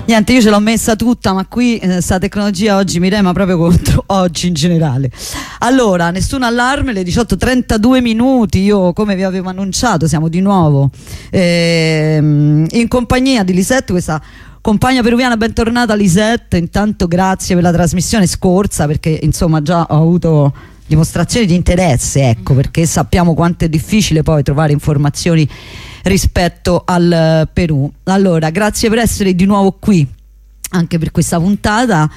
Niente, io ce l'ho messa tutta, ma qui sta tecnologia oggi mi rema proprio contro oggi in generale. Allora, nessun allarme, le 18:32 minuti, io come vi avevo annunciato siamo di nuovo in compagnia di Lisette, questa compagna peruviana. Bentornata Lisette, intanto grazie per la trasmissione scorsa, perché insomma già ho avuto dimostrazioni di interesse, ecco, perché sappiamo quanto è difficile poi trovare informazioni rispetto al Perù. Allora, grazie per essere di nuovo qui anche per questa puntata.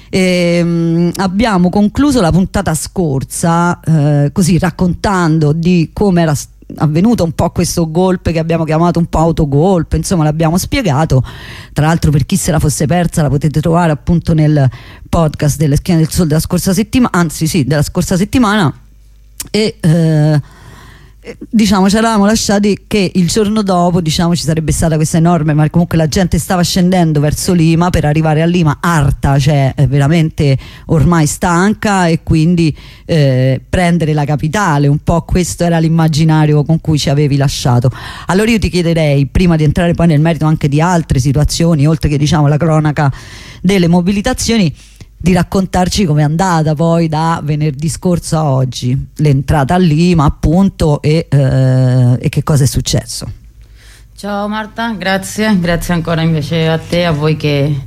Abbiamo concluso la puntata scorsa così raccontando di come era avvenuto un po' questo golpe che abbiamo chiamato un po' autogolpe, insomma l'abbiamo spiegato. Tra l'altro, per chi se la fosse persa, la potete trovare appunto nel podcast delle Schiene del Sole della scorsa settimana, anzi sì, della scorsa settimana. E diciamo ci eravamo lasciati che il giorno dopo, diciamo, ci sarebbe stata questa enorme, ma comunque la gente stava scendendo verso Lima per arrivare a Lima arta, cioè veramente ormai stanca, e quindi prendere la capitale. Un po' questo era l'immaginario con cui ci avevi lasciato. Allora io ti chiederei, prima di entrare poi nel merito anche di altre situazioni, oltre che diciamo la cronaca delle mobilitazioni, di raccontarci com'è andata poi da venerdì scorso a oggi l'entrata a Lima, appunto, e che cosa è successo. Ciao Marta, grazie ancora invece a te, a voi che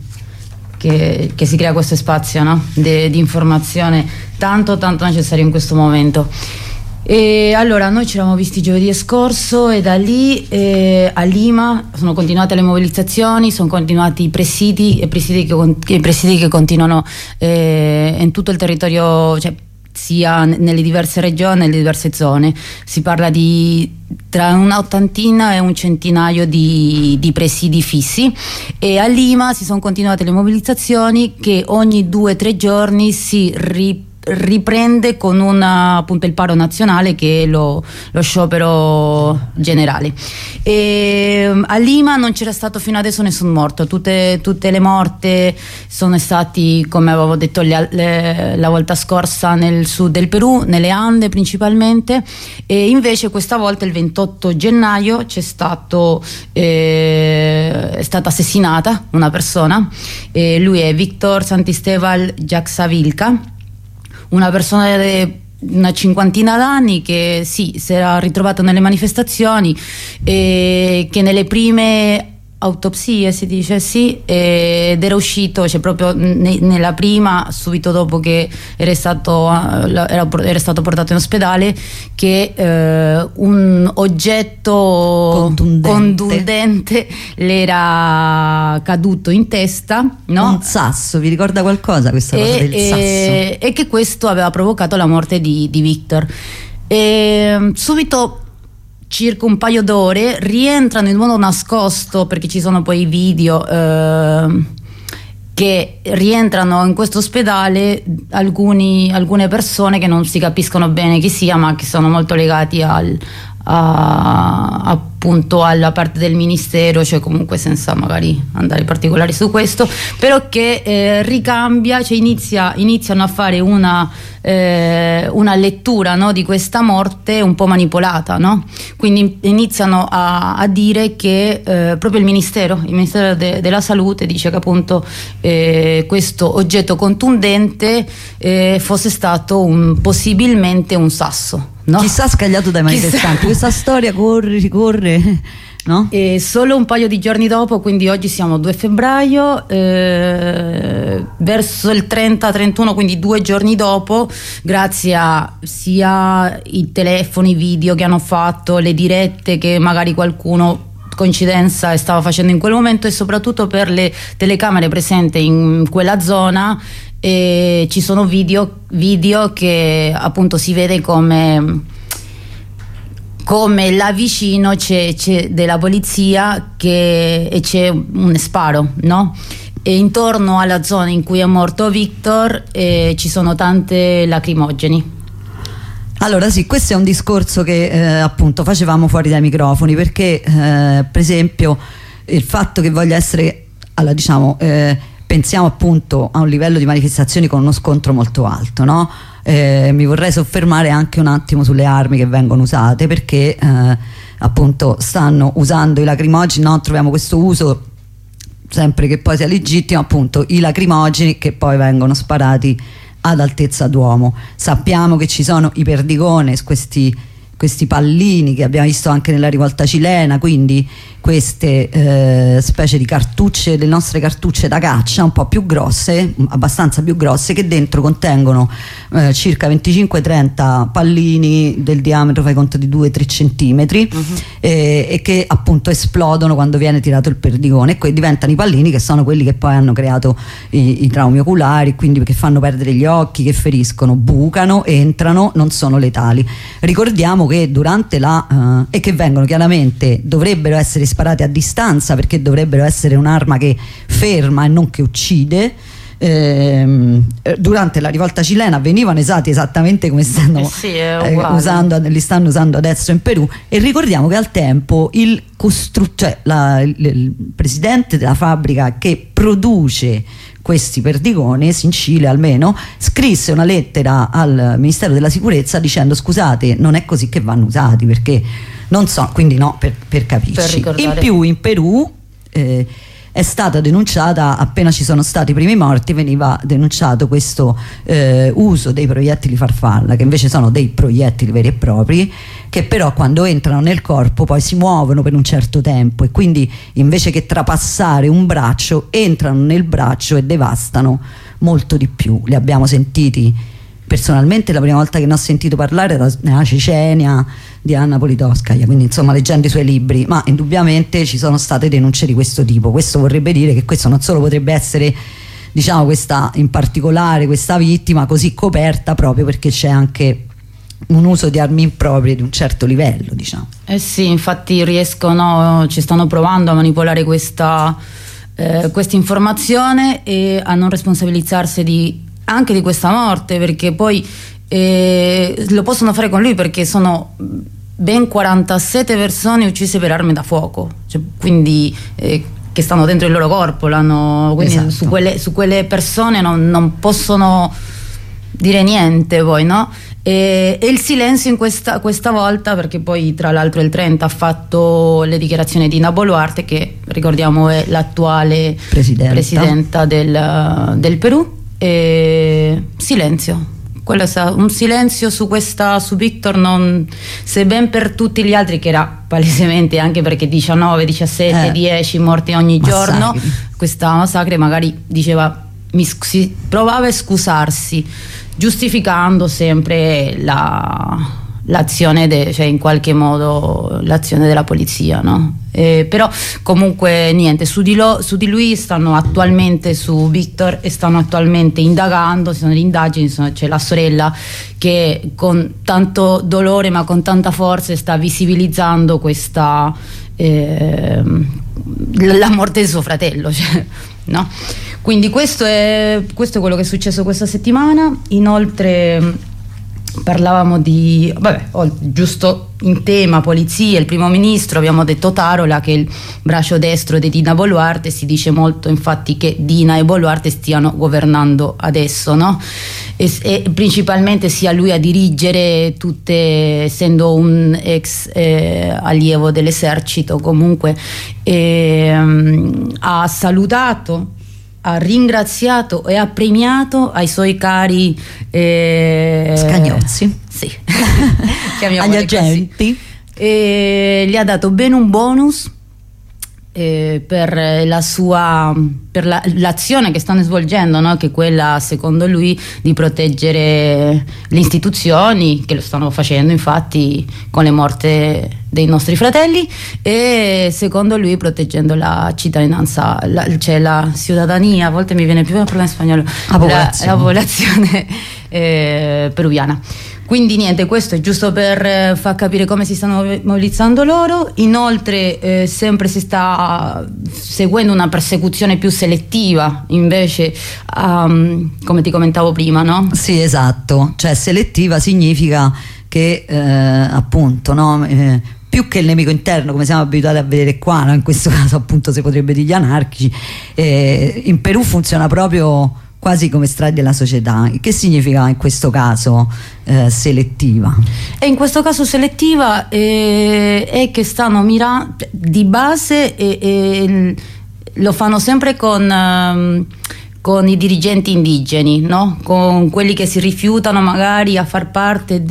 si crea questo spazio, no? di informazione tanto necessario in questo momento. E allora noi ci eravamo visti giovedì scorso, e da lì a Lima sono continuate le mobilizzazioni, sono continuati i presidi che continuano in tutto il territorio, cioè sia nelle diverse regioni, nelle diverse zone. Si parla di tra un'ottantina e un centinaio di presidi fissi, e a Lima si sono continuate le mobilizzazioni che ogni 2 o 3 giorni si riprende con appunto il paro nazionale, che è lo sciopero generale. E a Lima non c'era stato fino adesso nessun morto, tutte le morte sono stati, come avevo detto la volta scorsa, nel sud del Perù, nelle Ande principalmente. E invece questa volta il 28 gennaio è stata assassinata una persona, lui è Víctor Santisteban Jaxavilca, una persona di una cinquantina d'anni che si era ritrovato nelle manifestazioni, e che nelle prime autopsie, si dice, sì, ed era uscito, cioè proprio nella prima, subito dopo che era stato portato in ospedale, che un oggetto contundente le era caduto in testa, no? Un sasso, vi ricorda qualcosa questa cosa del sasso? E che questo aveva provocato la morte di Víctor. Subito, circa un paio d'ore, rientrano in modo nascosto, perché ci sono poi i video che rientrano in questo ospedale alcune persone che non si capiscono bene chi sia, ma che sono molto legati appunto alla parte del ministero, cioè comunque senza magari andare in particolari su questo, però che ricambia, cioè iniziano a fare una lettura, no, di questa morte un po' manipolata, no? Quindi iniziano a dire che proprio il Ministero della Salute dice che appunto questo oggetto contundente fosse stato possibilmente un sasso, no? Chissà, scagliato dai manifestanti. Questa storia ricorre, no? E solo un paio di giorni dopo, quindi oggi siamo 2 febbraio, verso il 30-31, quindi 2 giorni dopo, grazie a sia i telefoni video che hanno fatto, le dirette che magari qualcuno, coincidenza, stava facendo in quel momento, e soprattutto per le telecamere presenti in quella zona, ci sono video che appunto si vede come là vicino c'è della polizia e c'è un sparo, no? E intorno alla zona in cui è morto Víctor ci sono tante lacrimogeni. Allora sì, questo è un discorso che appunto facevamo fuori dai microfoni, perché per esempio il fatto che voglia essere, allora diciamo, pensiamo appunto a un livello di manifestazioni con uno scontro molto alto, no? Mi vorrei soffermare anche un attimo sulle armi che vengono usate, perché appunto stanno usando i lacrimogeni, no? Troviamo questo uso sempre che poi sia legittimo, appunto i lacrimogeni che poi vengono sparati ad altezza d'uomo. Sappiamo che ci sono i perdigone, questi pallini che abbiamo visto anche nella rivolta cilena, quindi queste specie di cartucce, le nostre cartucce da caccia un po' più grosse, abbastanza più grosse, che dentro contengono circa 25-30 pallini del diametro, fai conto, di 2-3 centimetri, e che appunto esplodono quando viene tirato il perdigone, e diventano i pallini che sono quelli che poi hanno creato i traumi oculari, quindi che fanno perdere gli occhi, che feriscono, bucano, entrano, non sono letali. Ricordiamo che durante e che vengono chiaramente, dovrebbero essere sparate a distanza, perché dovrebbero essere un'arma che ferma e non che uccide. Durante la rivolta cilena venivano usati esattamente come li stanno usando adesso in Perù, e ricordiamo che al tempo il presidente della fabbrica che produce questi perdigones, in Cile almeno, scrisse una lettera al Ministero della Sicurezza dicendo: scusate, non è così che vanno usati, perché non so, quindi no, per capirci. In più in Perù è stata denunciata, appena ci sono stati i primi morti, veniva denunciato questo uso dei proiettili farfalla, che invece sono dei proiettili veri e propri, che però quando entrano nel corpo poi si muovono per un certo tempo, e quindi invece che trapassare un braccio entrano nel braccio e devastano molto di più. Li abbiamo sentiti personalmente, la prima volta che ne ho sentito parlare era nella Cecenia di Anna Politkovskaja, quindi insomma leggendo i suoi libri, ma indubbiamente ci sono state denunce di questo tipo. Questo vorrebbe dire che questo non solo potrebbe essere, diciamo, questa in particolare, questa vittima così coperta proprio perché c'è anche un uso di armi improprie di un certo livello, diciamo. Sì, infatti ci stanno provando a manipolare questa informazione e a non responsabilizzarsi anche di questa morte, perché poi lo possono fare con lui, perché sono ben 47 persone uccise per armi da fuoco, cioè, quindi che stanno dentro il loro corpo, quindi esatto. su quelle persone non possono dire niente poi, no? E il silenzio in questa volta, perché poi tra l'altro il 30 ha fatto le dichiarazioni di Dina Boluarte, che ricordiamo è l'attuale presidenta del Perù. Silenzio, quello è un silenzio su Victor, se ben per tutti gli altri, che era palesemente, anche perché 19, 17, 10 morti ogni giorno, questa massacre magari provava a scusarsi, giustificando sempre l'azione cioè in qualche modo l'azione della polizia, no? Però comunque niente, su di lui stanno attualmente, su Victor, e stanno attualmente indagando, ci sono le indagini, c'è la sorella che con tanto dolore ma con tanta forza sta visibilizzando la morte di suo fratello, cioè, no? Quindi questo è quello che è successo questa settimana. Inoltre parlavamo giusto in tema polizia, il primo ministro, abbiamo detto Tarola, che è il braccio destro di Dina Boluarte. Si dice molto infatti che Dina e Boluarte stiano governando adesso, no? E principalmente sia lui a dirigere tutte, essendo un ex allievo dell'esercito, comunque ha salutato, ha ringraziato e ha premiato ai suoi cari scagnozzi, sì. agli agenti, e gli ha dato ben un bonus per l'azione che stanno svolgendo, no? Che è quella, secondo lui, di proteggere le istituzioni, che lo stanno facendo infatti con le morte dei nostri fratelli, e secondo lui proteggendo la cittadinanza, cioè la cittadania, a volte mi viene più in spagnolo, la popolazione peruviana. Quindi niente, questo è giusto per far capire come si stanno mobilizzando loro. Inoltre sempre si sta seguendo una persecuzione più selettiva, invece, come ti commentavo prima, no? Sì, esatto, cioè selettiva significa che appunto, no, più che il nemico interno, come siamo abituati a vedere qua, no? In questo caso appunto si potrebbe dire gli anarchici, in Perù funziona proprio quasi come strati della società. Che significa in questo caso selettiva? E in questo caso selettiva è che stanno mirando di base, lo fanno sempre con i dirigenti indigeni, no? Con quelli che si rifiutano magari a far parte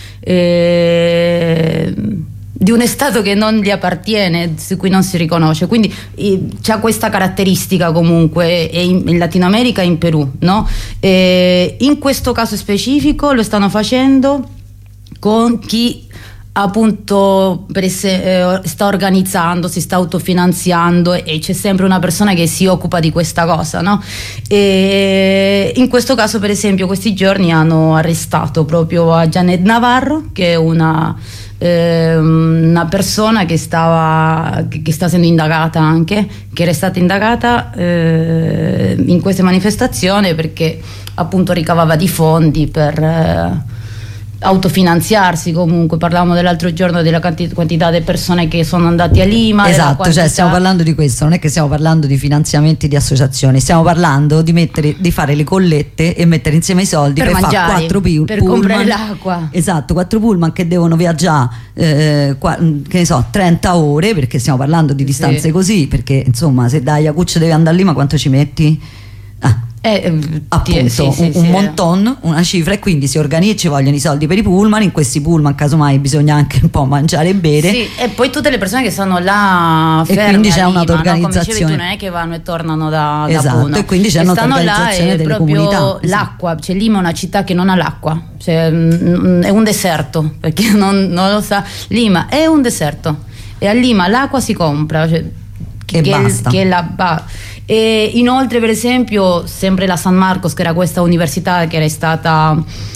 di un stato che non gli appartiene, su cui non si riconosce, quindi c'ha questa caratteristica comunque in Latino America e in Perù, no? In questo caso specifico lo stanno facendo con chi appunto sta organizzando, si sta autofinanziando, e c'è sempre una persona che si occupa di questa cosa, no? E in questo caso, per esempio, questi giorni hanno arrestato proprio a Janet Navarro, che è una persona che sta essendo indagata, anche che era stata indagata in queste manifestazioni perché appunto ricavava di fondi per autofinanziarsi. Comunque parlavamo dell'altro giorno della quantità di persone che sono andati a Lima. Esatto, cioè stiamo parlando di questo, non è che stiamo parlando di finanziamenti di associazioni, stiamo parlando di fare le collette e mettere insieme i soldi per fare 4 pullman, per comprare l'acqua. Esatto, 4 pullman che devono viaggiare che ne so, 30 ore, perché stiamo parlando di distanze così, perché insomma se da Ayacucho devi andare a Lima quanto ci metti? Appunto un monton, una cifra, e quindi si organizza, ci vogliono i soldi per i pullman. In questi pullman casomai bisogna anche un po' mangiare e bere, e poi tutte le persone che stanno là ferme, e quindi c'è un'autoorganizzazione, no? Come dicevi tu, non è che vanno e tornano da Puno, e quindi c'è un'autoorganizzazione delle comunità. L'acqua, cioè Lima è una città che non ha l'acqua, cioè, è un deserto, perché non lo sa, Lima è un deserto, e a Lima l'acqua si compra, cioè, basta. E inoltre, per esempio, sempre la San Marcos, che era questa università che era stata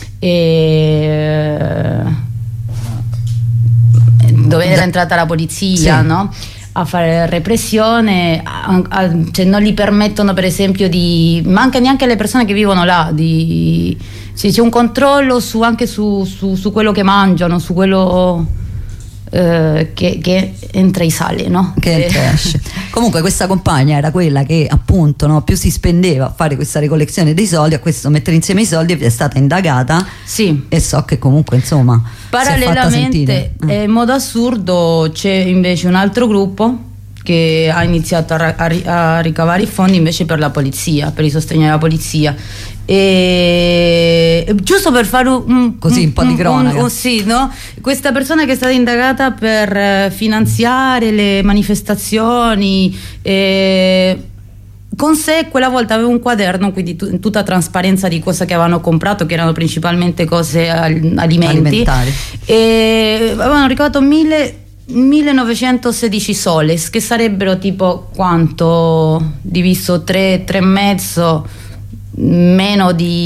dove era entrata la polizia, no? A fare repressione, cioè non gli permettono, per esempio, ma anche neanche alle persone che vivono là, c'è un controllo anche su quello che mangiano, su quello che entra e sale, no? Che entra e esce. Comunque questa compagna era quella che appunto, no, più si spendeva a fare questa ricollezione dei soldi, a questo mettere insieme i soldi, è stata indagata. Sì. E so che comunque insomma parallelamente, in modo assurdo, c'è invece un altro gruppo che ha iniziato a ricavare i fondi invece per la polizia, per il sostegno alla polizia, e giusto per fare un po' di cronaca, sì, no? Questa persona che è stata indagata per finanziare le manifestazioni, con sé quella volta aveva un quaderno, quindi in tutta trasparenza, di cosa che avevano comprato, che erano principalmente cose alimentari, e avevano ricavato 1916 soles, che sarebbero tipo quanto diviso 3,5, meno di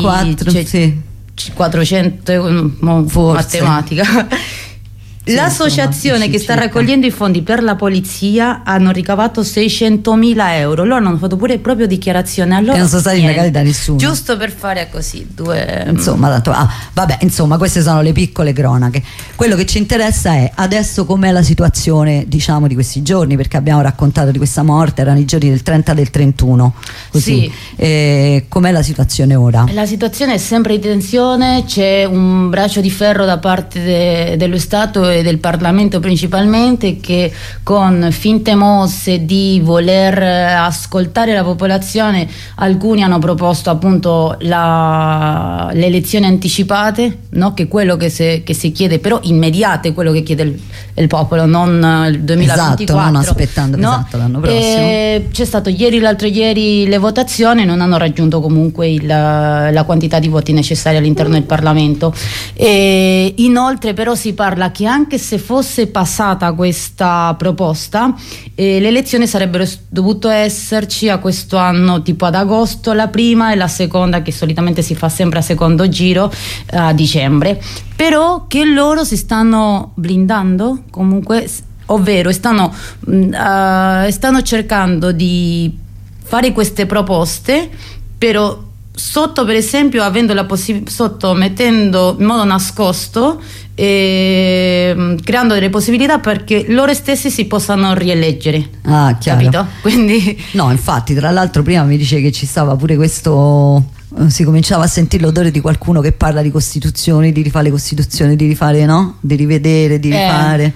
400, matematica. L'associazione che sta raccogliendo i fondi per la polizia hanno ricavato 600.000 euro. Loro hanno fatto pure proprio dichiarazione, allora che non sono stati indagati da nessuno, giusto per fare così insomma, tanto, vabbè, insomma, queste sono le piccole cronache. Quello che ci interessa è adesso com'è la situazione, diciamo, di questi giorni, perché abbiamo raccontato di questa morte, erano i giorni del 30 e del 31, così. Sì. Com'è la situazione ora? La situazione è sempre di tensione, c'è un braccio di ferro da parte dello Stato e del Parlamento principalmente, che con finte mosse di voler ascoltare la popolazione, alcuni hanno proposto appunto le elezioni anticipate, no? Che è quello che si chiede, però immediate, quello che chiede il popolo, non il 2024, esatto, non aspettando, no? Esatto, l'anno prossimo. C'è stato l'altro ieri le votazioni, non hanno raggiunto comunque la quantità di voti necessari all'interno del Parlamento, e inoltre però si parla che anche se fosse passata questa proposta, le elezioni sarebbero dovute esserci a questo anno, tipo ad agosto la prima, e la seconda, che solitamente si fa sempre a secondo giro, a dicembre, però che loro si stanno blindando comunque, ovvero stanno cercando di fare queste proposte, però sotto, per esempio, mettendo in modo nascosto, creando delle possibilità perché loro stessi si possano rieleggere. Chiaro. Capito? Quindi no, infatti, tra l'altro prima mi dice che ci stava pure questo, si cominciava a sentire l'odore di qualcuno che parla di costituzioni, di rifare le costituzioni, di rifare, no? Di rivedere, di rifare.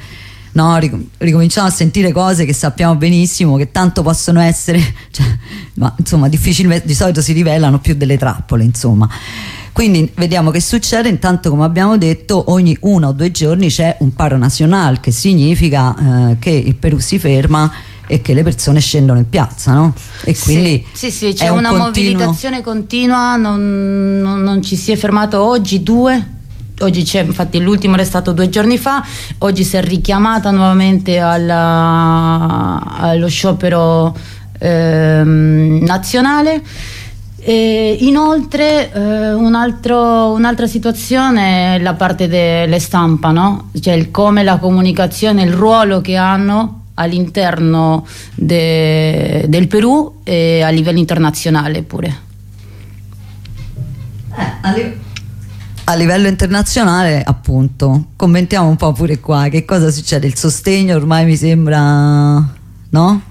no, ricominciamo a sentire cose che sappiamo benissimo che tanto possono essere, cioè, ma insomma difficilmente, di solito si rivelano più delle trappole, insomma. Quindi vediamo che succede. Intanto, come abbiamo detto, ogni 1 o 2 giorni c'è un paro nazionale, che significa che il Perù si ferma e che le persone scendono in piazza, no? E quindi sì, c'è una mobilitazione continua, non ci si è fermato oggi, oggi c'è, infatti l'ultimo è stato 2 giorni fa, oggi si è richiamata nuovamente allo sciopero nazionale. E inoltre un'altra situazione è la parte delle stampa, no? Cioè come la comunicazione, il ruolo che hanno all'interno del Perù e a livello internazionale pure. A livello internazionale, appunto, commentiamo un po' pure qua che cosa succede. Il sostegno ormai mi sembra, no?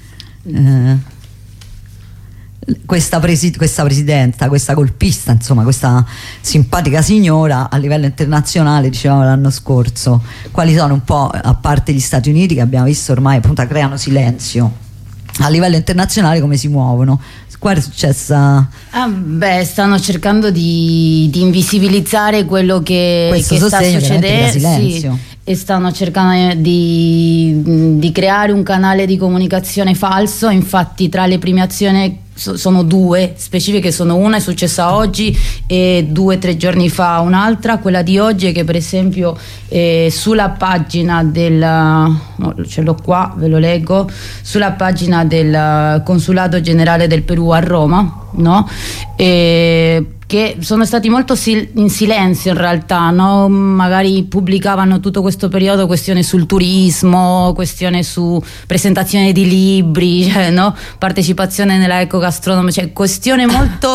Questa presidenta, questa golpista, insomma, questa simpatica signora a livello internazionale, dicevamo l'anno scorso, quali sono un po', a parte gli Stati Uniti che abbiamo visto ormai appunto creano silenzio, a livello internazionale come si muovono? Qua è successa... stanno cercando di invisibilizzare quello che sta succedendo, sì, e stanno cercando di creare un canale di comunicazione falso. Infatti tra le premiazioni sono 2 specifiche, una è successa oggi e 2 o 3 giorni fa un'altra. Quella di oggi è che per esempio sulla pagina ce l'ho qua, ve lo leggo, sulla pagina del Consolato Generale del Perù a Roma, no? Che sono stati molto in silenzio in realtà, no? Magari pubblicavano tutto questo periodo questioni sul turismo, questioni su presentazione di libri, cioè, no? Partecipazione nella ecogastronomia, cioè questione molto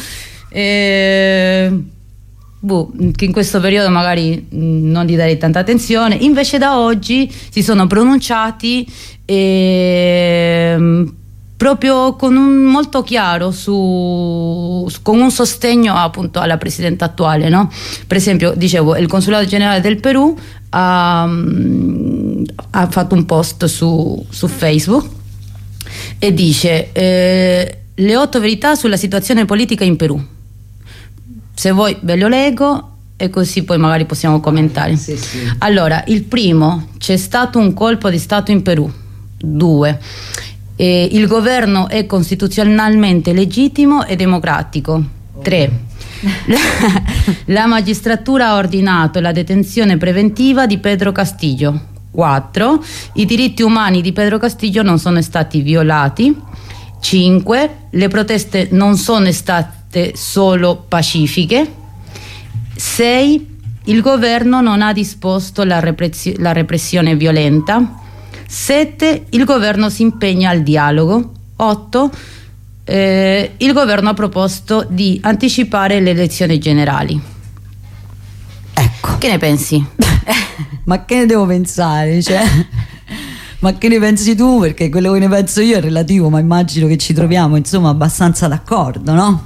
che in questo periodo magari non gli darei tanta attenzione. Invece da oggi si sono pronunciati proprio molto chiaro con un sostegno appunto alla presidenta attuale, no? Per esempio, dicevo, il Consolato Generale del Perù ha fatto un post su Facebook e dice le 8 verità sulla situazione politica in Perù. Se vuoi ve lo leggo e così poi magari possiamo commentare. Sì. Allora, il primo: c'è stato un colpo di Stato in Perù. 2: il governo è costituzionalmente legittimo e democratico. 3: la magistratura ha ordinato la detenzione preventiva di Pedro Castillo. 4: i diritti umani di Pedro Castillo non sono stati violati. 5: le proteste non sono state solo pacifiche. 6: il governo non ha disposto la repressione violenta. 7: il governo si impegna al dialogo. 8: il governo ha proposto di anticipare le elezioni generali. Ecco. Che ne pensi? Ma che ne devo pensare? Cioè, ma che ne pensi tu? Perché quello che ne penso io è relativo, ma immagino che ci troviamo insomma abbastanza d'accordo, no?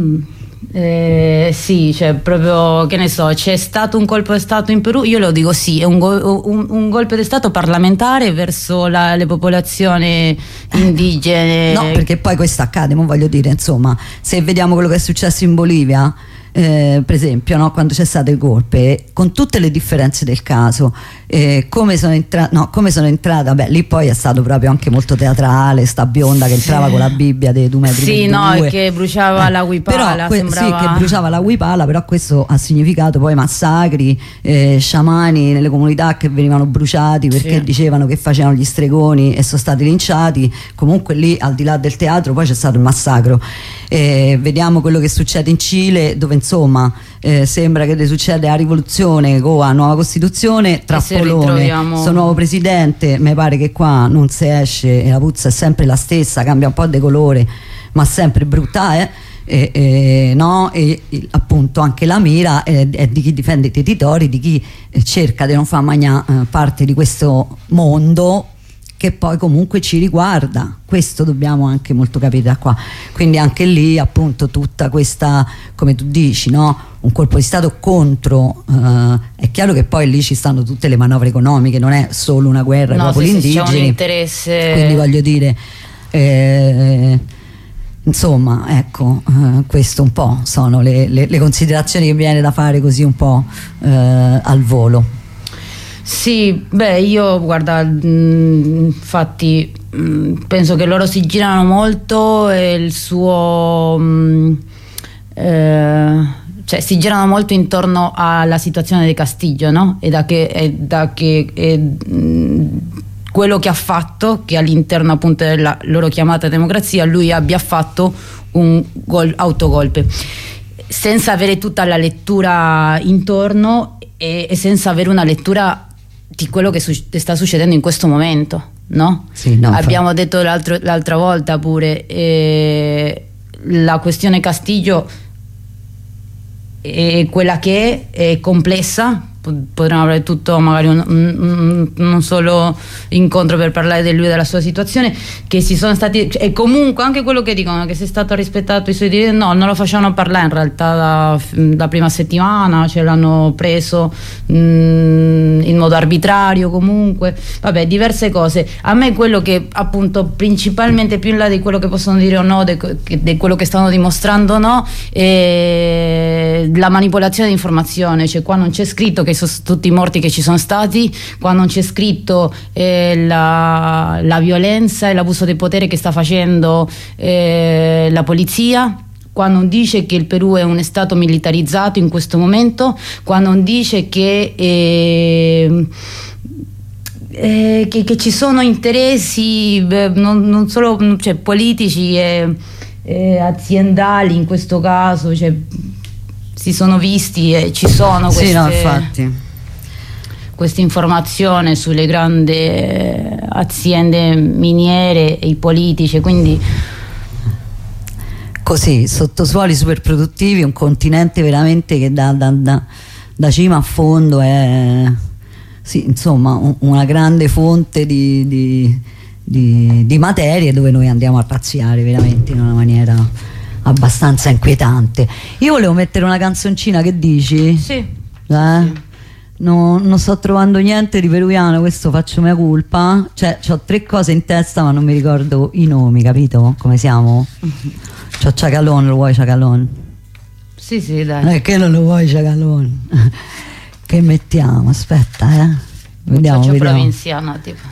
Sì, cioè proprio, che ne so, c'è stato un colpo di Stato in Perù, io lo dico sì, è un golpe di Stato parlamentare verso le popolazioni indigene. No, perché poi questo accade, ma voglio dire, insomma, se vediamo quello che è successo in Bolivia, per esempio, no, quando c'è stato il golpe, con tutte le differenze del caso, come sono entrata, beh, lì poi è stato proprio anche molto teatrale, sta bionda che entrava con la Bibbia dei 2 metri sì, per no, 2. E che bruciava la huipala, sembrava... Sì, che bruciava la huipala, però questo ha significato poi massacri, sciamani nelle comunità che venivano bruciati perché dicevano che facevano gli stregoni e sono stati linciati. Comunque lì, al di là del teatro, poi c'è stato il massacro. Vediamo quello che succede in Cile, dove insomma sembra che succede la rivoluzione con la nuova Costituzione, trappolone, sto nuovo presidente, mi pare che qua non si esce e la puzza è sempre la stessa, cambia un po' di colore ma sempre brutta, no? E appunto anche la mira è di chi difende i territori, di chi cerca di non far mangiare parte di questo mondo che poi comunque ci riguarda. Questo dobbiamo anche molto capire da qua. Quindi anche lì appunto tutta questa, come tu dici, no? Un colpo di Stato contro, è chiaro che poi lì ci stanno tutte le manovre economiche, non è solo una guerra ai popoli indigeni, c'è un interesse. quindi voglio dire, insomma, ecco, questo un po' sono le considerazioni che viene da fare così un po' al volo. Sì, beh, io guarda, infatti penso che loro si girano molto e il suo cioè si girano molto intorno alla situazione di Castiglio, no? Quello che ha fatto, che all'interno appunto della loro chiamata democrazia lui abbia fatto un autogolpe, senza avere tutta la lettura intorno e senza avere una lettura di quello che sta succedendo in questo momento, no? Sì, no, abbiamo detto l'altra volta pure, la questione Castiglio è quella che è complessa. Potremmo avere tutto magari un solo incontro per parlare di lui e della sua situazione, che si sono stati, e comunque anche quello che dicono che sia stato rispettato i suoi diritti, no, non lo facevano parlare in realtà la prima settimana, cioè l'hanno preso in modo arbitrario, comunque vabbè, diverse cose. A me quello che appunto principalmente, più in là di quello che possono dire o no, di quello che stanno dimostrando o no, è la manipolazione di informazione. Cioè qua non c'è scritto che sono tutti i morti che ci sono stati, qua non c'è scritto la violenza e l'abuso di potere che sta facendo la polizia, qua non dice che il Perù è un stato militarizzato in questo momento, qua non dice che ci sono interessi non solo, cioè, politici e aziendali in questo caso, cioè si sono visti e ci sono queste, sì, no, infatti, questa informazione sulle grandi aziende miniere e i politici, quindi così, sottosuoli super produttivi, un continente veramente che da cima a fondo è, sì, insomma, una grande fonte di materie dove noi andiamo a razziare veramente in una maniera abbastanza inquietante. Io volevo mettere una canzoncina, che dici? sì. Sì. Non sto trovando niente di peruviano, questo faccio mea colpa, cioè ho 3 cose in testa ma non mi ricordo i nomi, capito come siamo? C'ho Chacalón, lo vuoi Chacalón? Sì, dai. Che non lo vuoi Chacalón? Che mettiamo? Aspetta, vediamo. Provinciana tipo.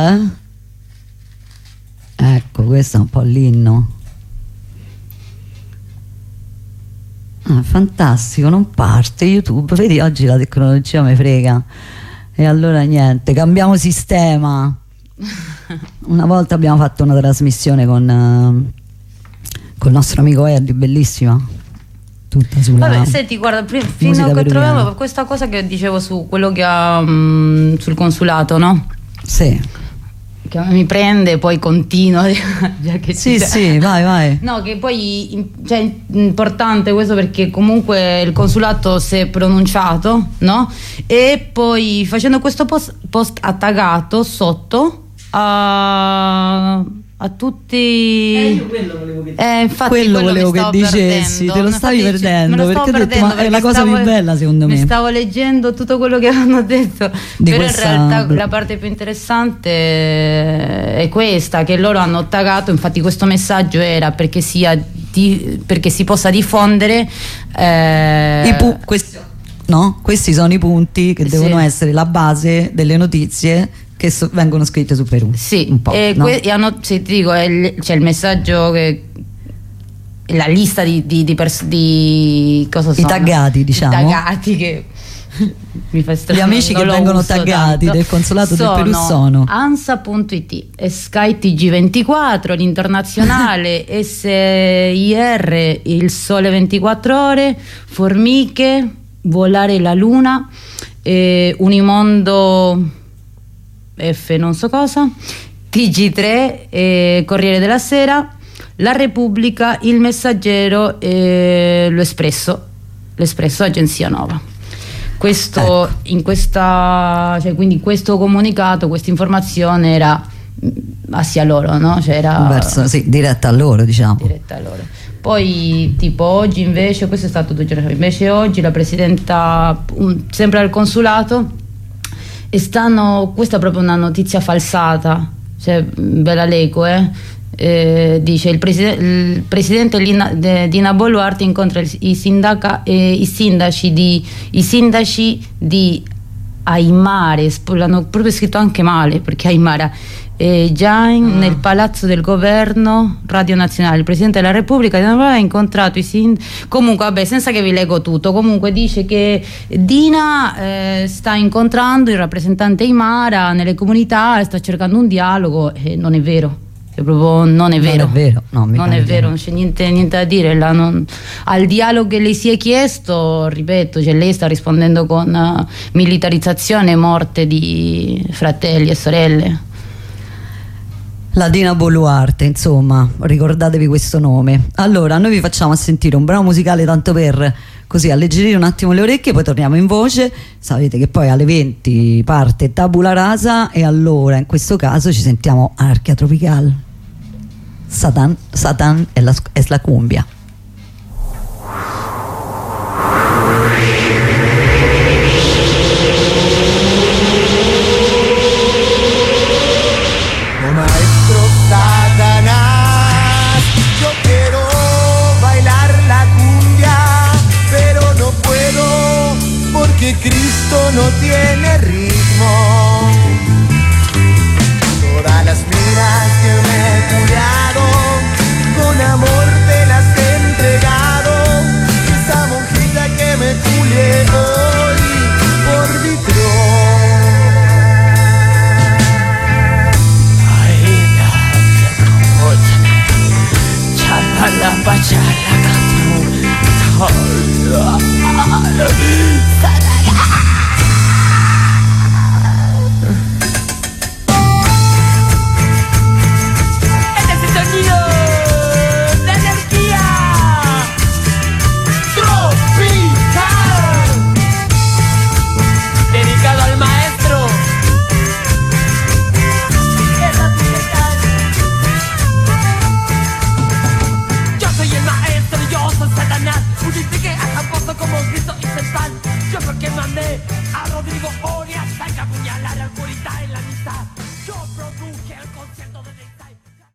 Ecco, questo è un po' l'inno. Fantastico, non parte YouTube, vedi, oggi la tecnologia mi frega, e allora niente, cambiamo sistema. Una volta abbiamo fatto una trasmissione con il nostro amico Eddie, bellissima, tutta sulla, vabbè, senti, guarda, fino a che troviamo questa cosa che dicevo su quello che ha sul consolato, no? Sì, che mi prende, poi continuo già che sì, vai. No, che poi cioè, è importante questo, perché comunque il consolato si è pronunciato, no? E poi facendo questo post ha taggato sotto a tutti. Io quello volevo che infatti quello volevo che dicessi, te lo stavi perdendo, perché ho detto, ma è la cosa più bella secondo me. Mi stavo leggendo tutto quello che hanno detto, però in realtà la parte più interessante è questa, che loro hanno taggato, infatti questo messaggio era perché perché si possa diffondere questi sono i punti che devono essere la base delle notizie che vengono scritte su Perù. Sì, un po', no? Ti dico, c'è il messaggio che la lista di cosa sono? I taggati, diciamo. I taggati che mi fa strano. Gli amici che vengono taggati del consolato del Perù sono ANSA.it, Sky TG24, l'Internazionale, SIR, Il Sole 24 Ore, Formiche, Volare la Luna, Unimondo F non so cosa, TG3, Corriere della Sera, La Repubblica, Il Messaggero e l'Espresso, Agenzia Nova. Questo in questa, cioè, quindi questo comunicato, questa informazione era hacia loro, no? Cioè era diretta a loro, diciamo. Diretta a loro. Poi tipo oggi invece, questo è stato 2 giorni fa, invece oggi la presidenta sempre al consolato questa è proprio una notizia falsata, cioè ve la leggo, dice il presidente Dina Boluarte incontra i sindaci di Aymara, l'hanno proprio scritto anche male perché Aymara, nel palazzo del governo Radio Nazionale. Il presidente della Repubblica ha incontrato i sindaci. Comunque vabbè, senza che vi leggo tutto, comunque dice che Dina sta incontrando il rappresentante Aymara nelle comunità, sta cercando un dialogo, e non è vero. Proprio non è vero, non è vero, non c'è niente da dire. Al dialogo che le si è chiesto, ripeto, cioè lei sta rispondendo con militarizzazione e morte di fratelli e sorelle. La Dina Boluarte, insomma, ricordatevi questo nome. Allora, noi vi facciamo sentire un brano musicale tanto per così alleggerire un attimo le orecchie, poi torniamo in voce. Sapete che poi alle 20 parte Tabula Rasa, e allora in questo caso ci sentiamo Anarchia Tropical. Satan es la cumbia. Cristo no tiene ritmo. Todas las miras que me he cuidado, con amor te las he entregado. Esa monjita que me culie hoy por vitro. Ay, la chala bachala.